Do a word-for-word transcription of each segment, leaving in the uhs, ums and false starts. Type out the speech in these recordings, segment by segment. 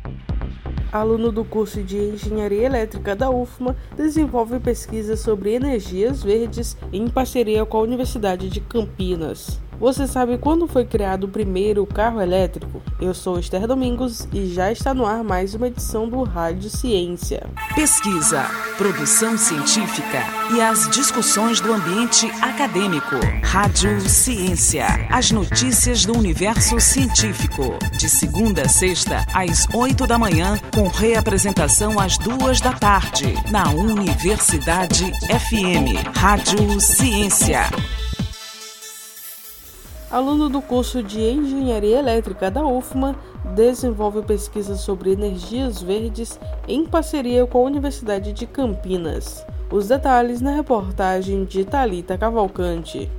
Aluno do curso de Engenharia Elétrica da U F M A, desenvolve pesquisa sobre energias verdes em parceria com a Universidade de Campinas. Você sabe quando foi criado o primeiro carro elétrico? Eu sou Esther Domingos e já está no ar mais uma edição do Rádio Ciência. Pesquisa, produção científica e as discussões do ambiente acadêmico. Rádio Ciência, as notícias do universo científico. De segunda a sexta, às oito da manhã, com reapresentação às duas da tarde, na Universidade F M. Rádio Ciência. Aluno do curso de Engenharia Elétrica da U F M A, desenvolve pesquisa sobre energias verdes em parceria com a Universidade de Campinas. Os detalhes na reportagem de Thalita Cavalcante.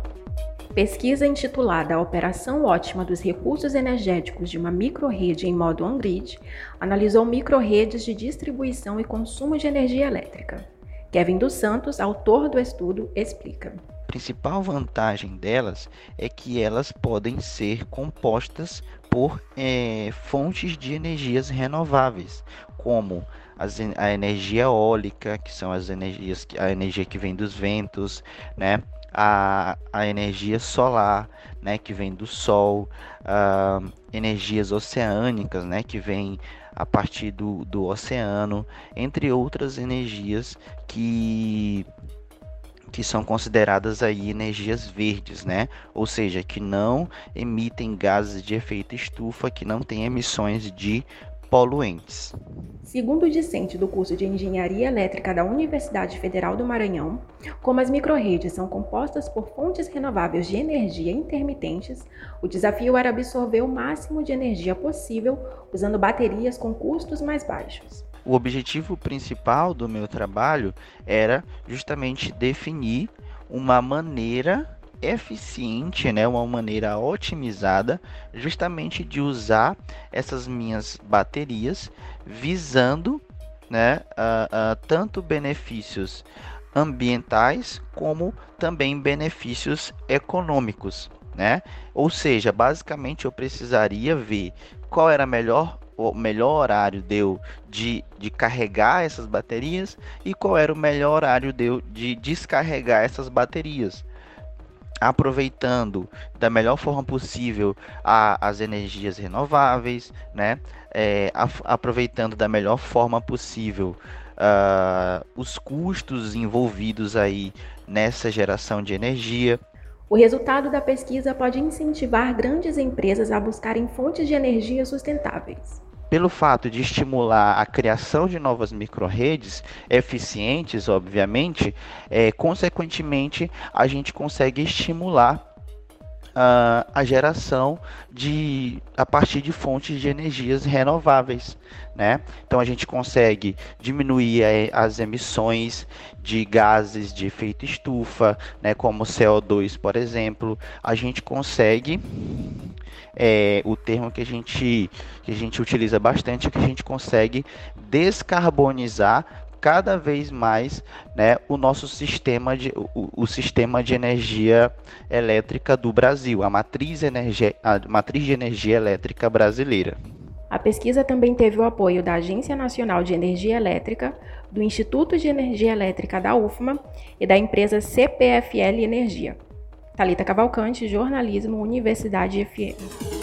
Pesquisa intitulada A Operação Ótima dos Recursos Energéticos de uma Microrrede em Modo On-Grid analisou microrredes de distribuição e consumo de energia elétrica. Kevin dos Santos, autor do estudo, explica. A principal vantagem delas é que elas podem ser compostas por é, fontes de energias renováveis, como as, a energia eólica, que são as energias, a energia que vem dos ventos, né? a, a energia solar, né? que vem do sol, a, energias oceânicas, né? que vem a partir do, do oceano, entre outras energias que... que são consideradas aí energias verdes, né? Ou seja, que não emitem gases de efeito estufa, que não têm emissões de poluentes. Segundo o discente do curso de Engenharia Elétrica da Universidade Federal do Maranhão, como as microrredes são compostas por fontes renováveis de energia intermitentes, o desafio era absorver o máximo de energia possível usando baterias com custos mais baixos. O objetivo principal do meu trabalho era justamente definir uma maneira eficiente, né, uma maneira otimizada, justamente de usar essas minhas baterias, visando, né, uh, uh, tanto benefícios ambientais como também benefícios econômicos, né? Ou seja, basicamente eu precisaria ver qual era a melhor o melhor horário deu de, de carregar essas baterias e qual era o melhor horário deu de descarregar essas baterias, aproveitando da melhor forma possível a, as energias renováveis, né? É, a, aproveitando da melhor forma possível uh, os custos envolvidos aí nessa geração de energia. O resultado da pesquisa pode incentivar grandes empresas a buscarem fontes de energia sustentáveis. Pelo fato de estimular a criação de novas microrredes eficientes, obviamente, é, consequentemente, a gente consegue estimular uh, a geração de, a partir de fontes de energias renováveis, né? Então, a gente consegue diminuir a, as emissões de gases de efeito estufa, né, como C O dois, por exemplo. A gente consegue... É, o termo que a gente, que a gente utiliza bastante é que a gente consegue descarbonizar cada vez mais, né, o nosso sistema de, o, o sistema de energia elétrica do Brasil, a matriz, energia, a matriz de energia elétrica brasileira. A pesquisa também teve o apoio da Agência Nacional de Energia Elétrica, do Instituto de Energia Elétrica da U F M A e da empresa C P F L Energia. Thalita Cavalcante, Jornalismo, Universidade F M.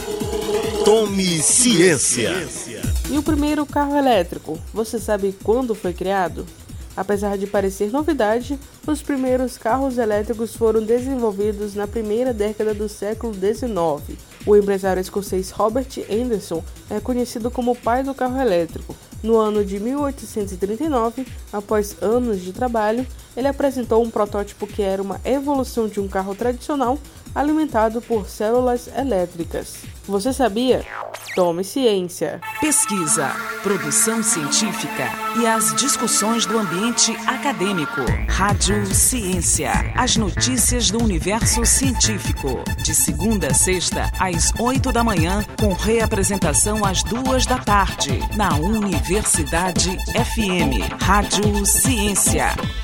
Tome Ciência. E o primeiro carro elétrico, você sabe quando foi criado? Apesar de parecer novidade, os primeiros carros elétricos foram desenvolvidos na primeira década do século dezenove. O empresário escocês Robert Anderson é conhecido como o pai do carro elétrico. No ano de mil oitocentos e trinta e nove, após anos de trabalho, ele apresentou um protótipo que era uma evolução de um carro tradicional alimentado por células elétricas. Você sabia? Tome ciência! Pesquisa, produção científica e as discussões do ambiente acadêmico. Rádio Ciência, as notícias do universo científico. De segunda a sexta, às oito da manhã, com reapresentação às duas da tarde, na Universidade F M. Rádio Ciência.